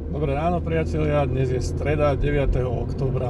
Dobré ráno, priatelia, dnes je streda 9. októbra.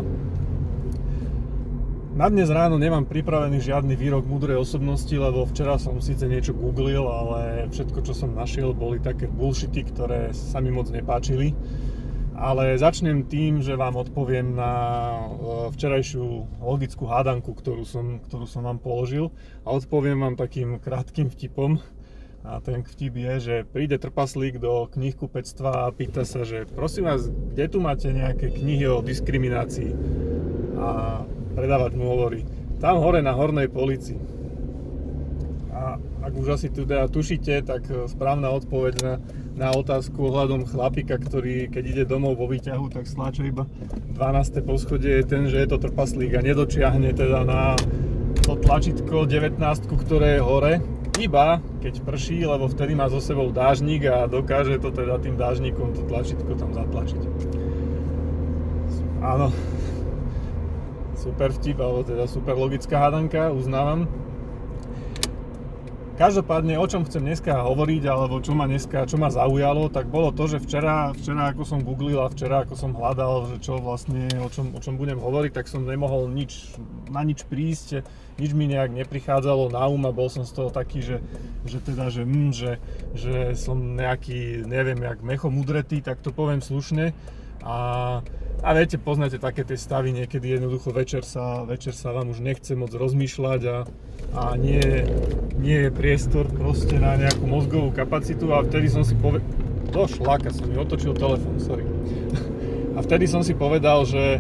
Na dnes ráno nemám pripravený žiadny výrok múdrej osobnosti, lebo včera som síce niečo googlil, ale všetko, čo som našiel, boli také bullshity, ktoré sa mi moc nepáčili. Ale začnem tým, že vám odpoviem na včerajšiu logickú hádanku, ktorú som vám položil, a odpoviem vám takým krátkym vtipom. A ten vtip je, že príde trpaslík do knihkupectva a pýta sa, že prosím vás, kde tu máte nejaké knihy o diskriminácii? A predávač mu hovorí, tam hore na hornej polici. A ak už asi teda tušíte, tak správna odpoveď na otázku ohľadom chlapika, ktorý keď ide domov vo výťahu, tak stláča iba 12. poschodie, je ten, že je to trpaslík a nedočiahne teda na to tlačítko 19, ktoré je hore, iba keď prší, lebo vtedy má so sebou dážnik a dokáže to teda tým dážnikom to tlačítko tam zatlačiť. Áno, super vtip, alebo teda super logická hádanka, uznávam. Každopádne, o čom chcem dneska hovoriť, alebo čo ma zaujalo, tak bolo to, že včera ako som googlil a včera ako som hľadal, že čo vlastne, o čom budem hovoriť, tak som nemohol na nič prísť, nič mi nejak neprichádzalo na a bol som z toho taký, že som nejaký, neviem, jak mechom udretý, tak to poviem slušne. A viete, poznáte také tie stavy, niekedy jednoducho večer sa vám už nechce moc rozmýšľať a nie je priestor proste na nejakú mozgovú kapacitu a vtedy som si šláka, som mi otočil telefón, sorry. A vtedy som si povedal, že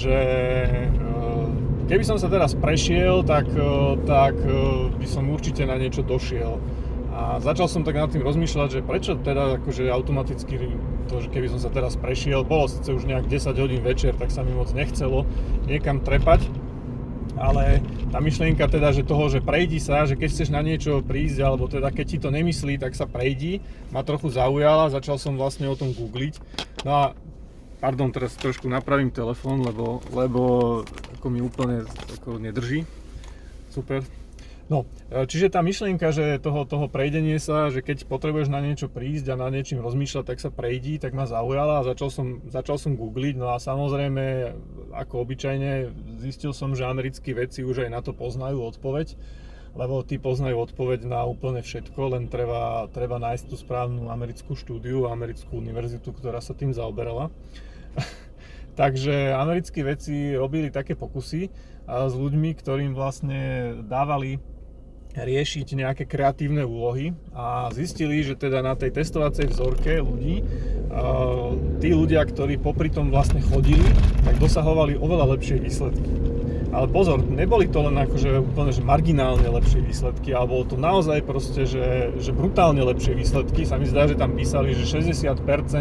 keby som sa teraz prešiel, tak by som určite na niečo došiel. A začal som tak nad tým rozmýšľať, že prečo teda akože automaticky to, že keby som sa teraz prešiel, bolo síce už nejak 10 hodín večer, tak sa mi moc nechcelo niekam trepať, ale tá myšlienka teda, že prejdi sa, že keď chceš na niečo prísť, alebo teda keď ti to nemyslí, tak sa prejdi, ma trochu zaujala, začal som vlastne o tom googliť. No a pardon, teraz trošku napravím telefón, lebo ako mi úplne ako nedrží. Super. No, čiže tá myšlienka, že toho prejdenie sa, že keď potrebuješ na niečo prísť a na niečím rozmýšľať, tak sa prejdi, tak ma zaujala a začal som googliť. No a samozrejme, ako obyčajne, zistil som, že americkí vedci už aj na to poznajú odpoveď, lebo tí poznajú odpoveď na úplne všetko, len treba nájsť tú správnu americkú štúdiu, americkú univerzitu, ktorá sa tým zaoberala. Takže americkí vedci robili také pokusy s ľuďmi, ktorým vlastne dávali riešiť nejaké kreatívne úlohy a zistili, že teda na tej testovacej vzorke ľudí, tí ľudia, ktorí popri tom vlastne chodili, tak dosahovali oveľa lepšie výsledky. Ale pozor, neboli to len akože úplne že marginálne lepšie výsledky, ale bolo to naozaj proste, že brutálne lepšie výsledky. Sa mi zdá, že tam písali, že 60%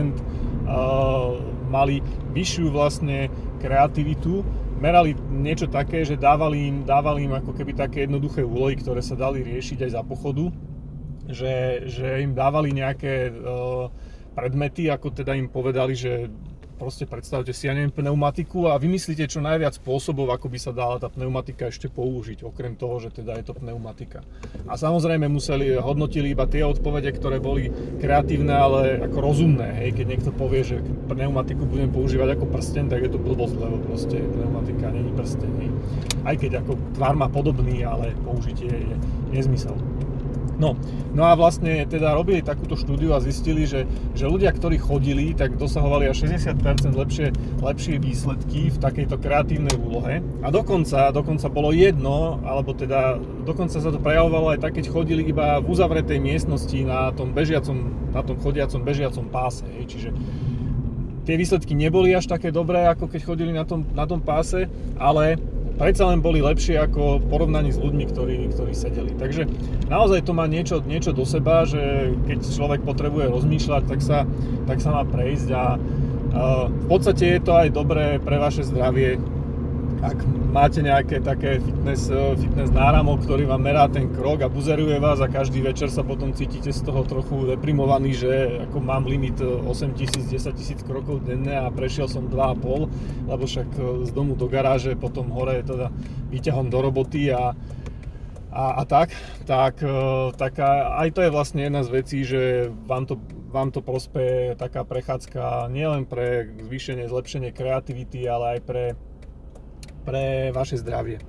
mali vyššiu vlastne kreativitu, merali niečo také, že dávali im ako keby také jednoduché úlohy, ktoré sa dali riešiť aj za pochodu, že im dávali nejaké predmety, ako teda im povedali, že proste predstavte si, ja neviem, pneumatiku a vymyslíte čo najviac spôsobov, ako by sa dala tá pneumatika ešte použiť, okrem toho, že teda je to pneumatika. A samozrejme hodnotili iba tie odpovede, ktoré boli kreatívne, ale ako rozumné, hej, keď niekto povie, že pneumatiku budem používať ako prsteň, tak je to blbosť, lebo proste pneumatika není prsteň, hej. Aj keď ako tvar má podobný, ale použitie je nezmysel. No a vlastne teda robili takúto štúdiu a zistili, že ľudia, ktorí chodili, tak dosahovali až 60% lepšie výsledky v takejto kreatívnej úlohe. A dokonca bolo jedno, alebo teda dokonca sa to prejavovalo aj tak, keď chodili iba v uzavretej miestnosti na tom chodiacom bežiacom páse. Čiže tie výsledky neboli až také dobré, ako keď chodili na tom páse, ale predsa len boli lepšie ako v porovnaní s ľuďmi, ktorí sedeli. Takže naozaj to má niečo do seba, že keď človek potrebuje rozmýšľať, tak sa má prejsť a v podstate je to aj dobré pre vaše zdravie, ak máte nejaké také fitness náramok, ktorý vám merá ten krok a buzeruje vás a každý večer sa potom cítite z toho trochu deprimovaný, že ako mám limit 8 000, 10 000 krokov denne a prešiel som 2,5, lebo však z domu do garáže, potom hore teda výťahom do roboty a tak aj to je vlastne jedna z vecí, že vám to vám to prospeje taká prechádzka nielen pre zvýšenie, zlepšenie kreativity, ale aj pre vaše zdravie.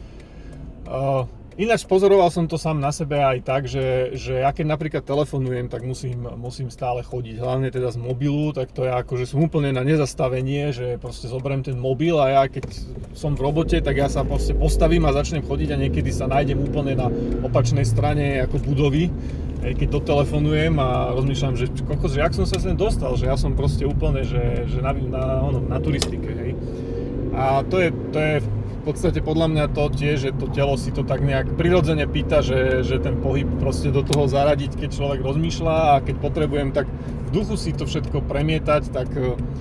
Ináč pozoroval som to sám na sebe aj tak, že ja keď napríklad telefonujem, tak musím stále chodiť, hlavne teda z mobilu, tak to je ako, že som úplne na nezastavenie, že proste zoberiem ten mobil a ja keď som v robote, tak ja sa proste postavím a začnem chodiť a niekedy sa nájdem úplne na opačnej strane ako budovy, keď dotelefonujem a rozmýšľam, že kokos, že jak som sa sem dostal, že ja som proste úplne, že na turistike, hej. A to je v podstate podľa mňa to tiež, že to telo si to tak nejak prirodzene pýta, že ten pohyb proste do toho zaradiť, keď človek rozmýšľa a keď potrebujem tak v duchu si to všetko premietať, tak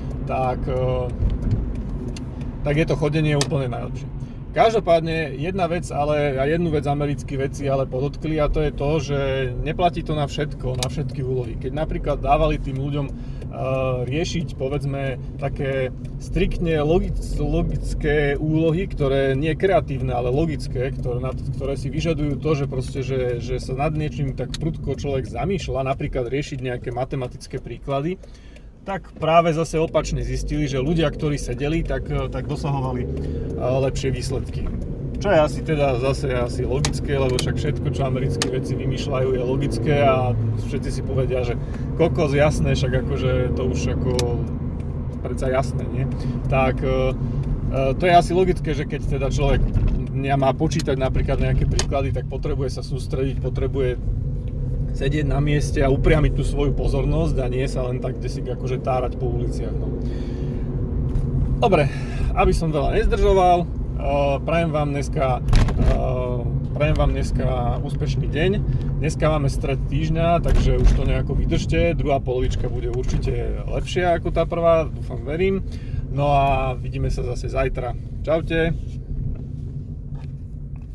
je to chodenie úplne najlepšie. Každopádne jedna vec, jednu vec americkí vedci ale podotkli, a to je to, že neplatí to na všetko, na všetky úlohy. Keď napríklad dávali tým ľuďom riešiť, povedzme, také striktne logické úlohy, ktoré nie kreatívne, ale logické, ktoré si vyžadujú to, že proste, že sa nad niečím tak prudko človek zamýšľa, napríklad riešiť nejaké matematické príklady, tak práve zase opačne zistili, že ľudia, ktorí sedeli, tak dosahovali lepšie výsledky. Čo je asi logické, lebo však všetko, čo americkí vedci vymýšľajú, je logické a všetci si povedia, že kokos, jasné, však akože to už ako predsa jasné, nie? Tak to je asi logické, že keď teda človek má počítať napríklad nejaké príklady, tak potrebuje sa sústrediť, potrebuje sedieť na mieste a upriamiť tú svoju pozornosť a nie sa len tak kdesi akože tárať po uliciach. No. Dobre, aby som veľa nezdržoval, prajem vám dneska úspešný deň. Dneska máme stred týždňa, takže už to nejako vydržte. Druhá polovička bude určite lepšia ako tá prvá, dúfam, verím. No a vidíme sa zase zajtra. Čaute.